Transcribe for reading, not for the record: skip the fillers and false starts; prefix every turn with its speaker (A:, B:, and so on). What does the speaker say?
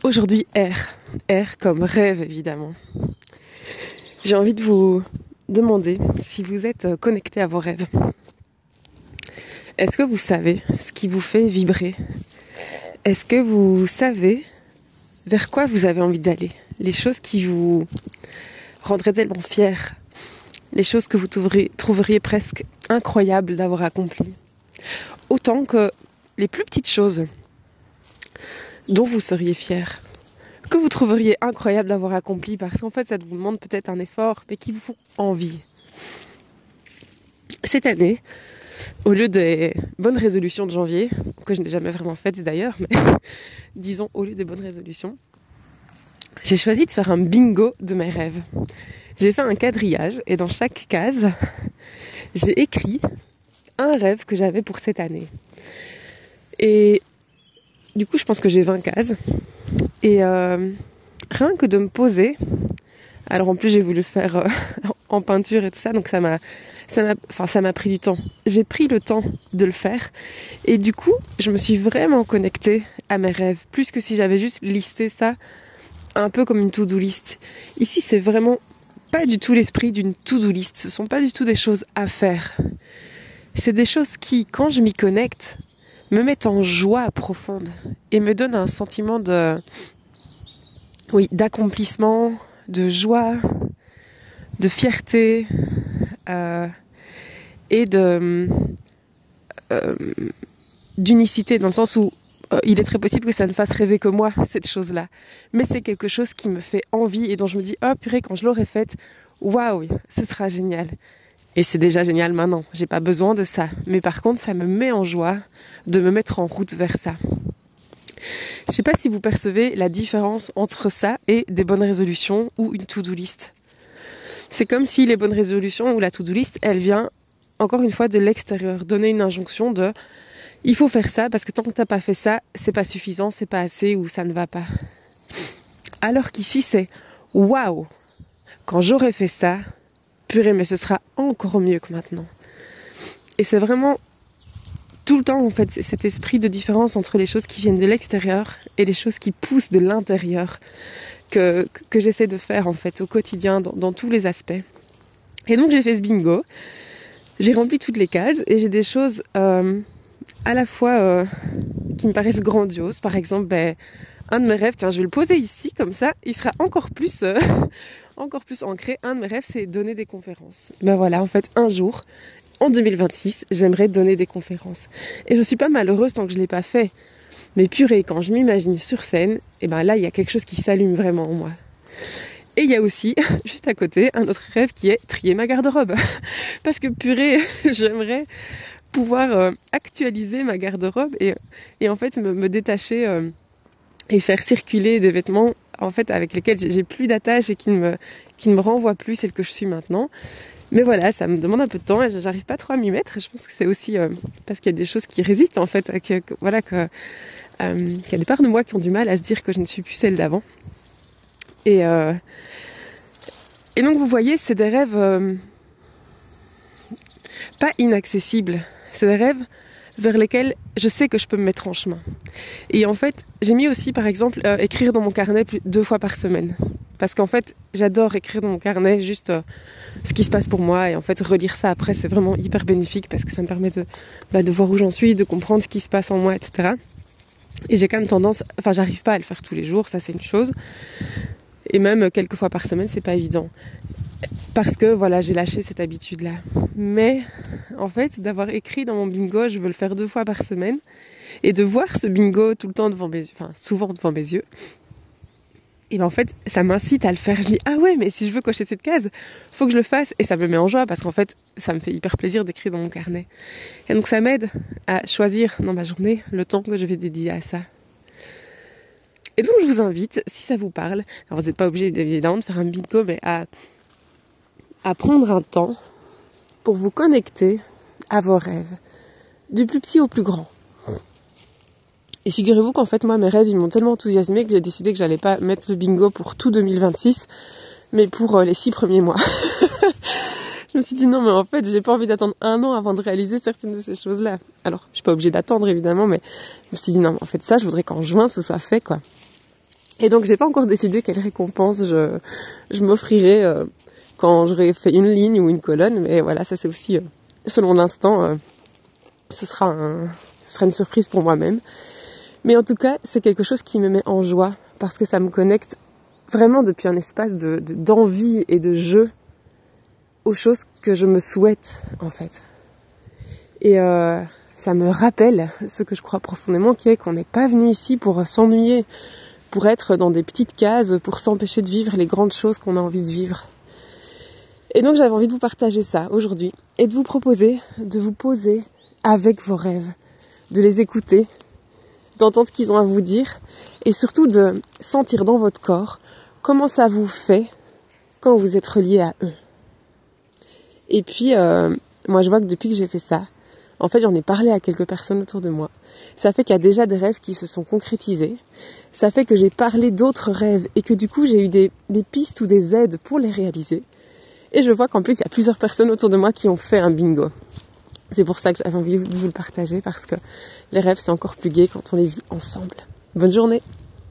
A: Aujourd'hui, R comme rêve évidemment. J'ai envie de vous demander si vous êtes connecté à vos rêves. Est-ce que vous savez ce qui vous fait vibrer? Est-ce que vous savez vers quoi vous avez envie d'aller? Les choses qui vous rendraient tellement fiers, les choses que vous trouveriez presque incroyables d'avoir accomplies. Autant que les plus petites choses dont vous seriez fiers, que vous trouveriez incroyable d'avoir accompli, parce qu'en fait ça vous demande peut-être un effort, mais qui vous font envie. Cette année, au lieu des bonnes résolutions de janvier, que je n'ai jamais vraiment faites d'ailleurs, mais disons au lieu des bonnes résolutions, j'ai choisi de faire un bingo de mes rêves. J'ai fait un quadrillage et dans chaque case, j'ai écrit un rêve que j'avais pour cette année. Et du coup, je pense que j'ai 20 cases. Et rien que de me poser, alors en plus j'ai voulu faire en peinture et tout ça, donc ça m'a pris du temps. J'ai pris le temps de le faire et du coup, je me suis vraiment connectée à mes rêves, plus que si j'avais juste listé ça un peu comme une to-do list. Ici, c'est vraiment pas du tout l'esprit d'une to-do list. Ce sont pas du tout des choses à faire. C'est des choses qui, quand je m'y connecte, me mettent en joie profonde et me donnent un sentiment d'accomplissement, de joie, de fierté et d'unicité, dans le sens où il est très possible que ça ne fasse rêver que moi, cette chose-là. Mais c'est quelque chose qui me fait envie et dont je me dis, oh purée, quand je l'aurai faite, waouh, ce sera génial. Et c'est déjà génial maintenant, j'ai pas besoin de ça. Mais par contre, ça me met en joie de me mettre en route vers ça. Je sais pas si vous percevez la différence entre ça et des bonnes résolutions ou une to-do list. C'est comme si les bonnes résolutions ou la to-do list, elle vient encore une fois de l'extérieur, donner une injonction de il faut faire ça parce que tant que t'as pas fait ça, c'est pas suffisant, c'est pas assez ou ça ne va pas. Alors qu'ici c'est waouh, quand j'aurai fait ça, purée, mais ce sera encore mieux que maintenant. Et c'est vraiment tout le temps en fait cet esprit de différence entre les choses qui viennent de l'extérieur et les choses qui poussent de l'intérieur que j'essaie de faire en fait au quotidien dans tous les aspects. Et donc j'ai fait ce bingo, j'ai rempli toutes les cases et j'ai des choses à la fois qui me paraissent grandioses. Par exemple, un de mes rêves, tiens je vais le poser ici comme ça, il sera encore plus ancré. Un de mes rêves, c'est donner des conférences. Ben voilà, en fait un jour en 2026, j'aimerais donner des conférences. Et je suis pas malheureuse tant que je l'ai pas fait. Mais purée, quand je m'imagine sur scène, et ben là, il y a quelque chose qui s'allume vraiment en moi. Et il y a aussi, juste à côté, un autre rêve qui est trier ma garde-robe. Parce que purée, j'aimerais pouvoir actualiser ma garde-robe et en fait me détacher et faire circuler des vêtements en fait avec lesquels j'ai plus d'attache et qui ne me renvoient plus celle que je suis maintenant. Mais voilà, ça me demande un peu de temps et j'arrive pas trop à m'y mettre. Et je pense que c'est aussi parce qu'il y a des choses qui résistent en fait, qu'il y a des parts de moi qui ont du mal à se dire que je ne suis plus celle d'avant. Et donc vous voyez, c'est des rêves pas inaccessibles. C'est des rêves vers lesquels je sais que je peux me mettre en chemin. Et en fait, j'ai mis aussi par exemple écrire dans mon carnet 2 fois par semaine. Parce qu'en fait, j'adore écrire dans mon carnet juste ce qui se passe pour moi. Et en fait, relire ça après, c'est vraiment hyper bénéfique parce que ça me permet de voir où j'en suis, de comprendre ce qui se passe en moi, etc. Et j'ai quand même tendance... Enfin, j'arrive pas à le faire tous les jours, ça c'est une chose. Et même quelques fois par semaine, c'est pas évident. Parce que, voilà, j'ai lâché cette habitude-là. Mais, en fait, d'avoir écrit dans mon bingo, je veux le faire 2 fois par semaine. Et de voir ce bingo tout le temps devant mes yeux, enfin, souvent devant mes yeux. Et ben en fait, ça m'incite à le faire. Je dis, ah ouais, mais si je veux cocher cette case, faut que je le fasse. Et ça me met en joie parce qu'en fait, ça me fait hyper plaisir d'écrire dans mon carnet. Et donc, ça m'aide à choisir dans ma journée le temps que je vais dédier à ça. Et donc, je vous invite, si ça vous parle, alors vous n'êtes pas obligé évidemment de faire un bingo, mais à prendre un temps pour vous connecter à vos rêves, du plus petit au plus grand. Et figurez-vous qu'en fait, moi, mes rêves, ils m'ont tellement enthousiasmé que j'ai décidé que j'allais pas mettre le bingo pour tout 2026, mais pour les 6 premiers mois. Je me suis dit non, mais en fait, j'ai pas envie d'attendre 1 an avant de réaliser certaines de ces choses-là. Alors, je suis pas obligée d'attendre, évidemment, mais je me suis dit non, mais en fait, ça, je voudrais qu'en juin, ce soit fait, quoi. Et donc j'ai pas encore décidé quelle récompense je m'offrirai quand j'aurai fait une ligne ou une colonne, mais voilà, ça c'est aussi selon l'instant, ce sera une surprise pour moi-même. Mais en tout cas, c'est quelque chose qui me met en joie parce que ça me connecte vraiment depuis un espace d'envie et de jeu aux choses que je me souhaite en fait. Et ça me rappelle ce que je crois profondément, qui est qu'on n'est pas venu ici pour s'ennuyer, pour être dans des petites cases, pour s'empêcher de vivre les grandes choses qu'on a envie de vivre. Et donc j'avais envie de vous partager ça aujourd'hui et de vous proposer de vous poser avec vos rêves, de les écouter, d'entendre ce qu'ils ont à vous dire et surtout de sentir dans votre corps comment ça vous fait quand vous êtes relié à eux. Et puis, moi je vois que depuis que j'ai fait ça, en fait j'en ai parlé à quelques personnes autour de moi. Ça fait qu'il y a déjà des rêves qui se sont concrétisés. Ça fait que j'ai parlé d'autres rêves et que du coup j'ai eu des pistes ou des aides pour les réaliser. Et je vois qu'en plus il y a plusieurs personnes autour de moi qui ont fait un bingo. C'est pour ça que j'avais envie de vous le partager parce que les rêves c'est encore plus gai quand on les vit ensemble. Bonne journée!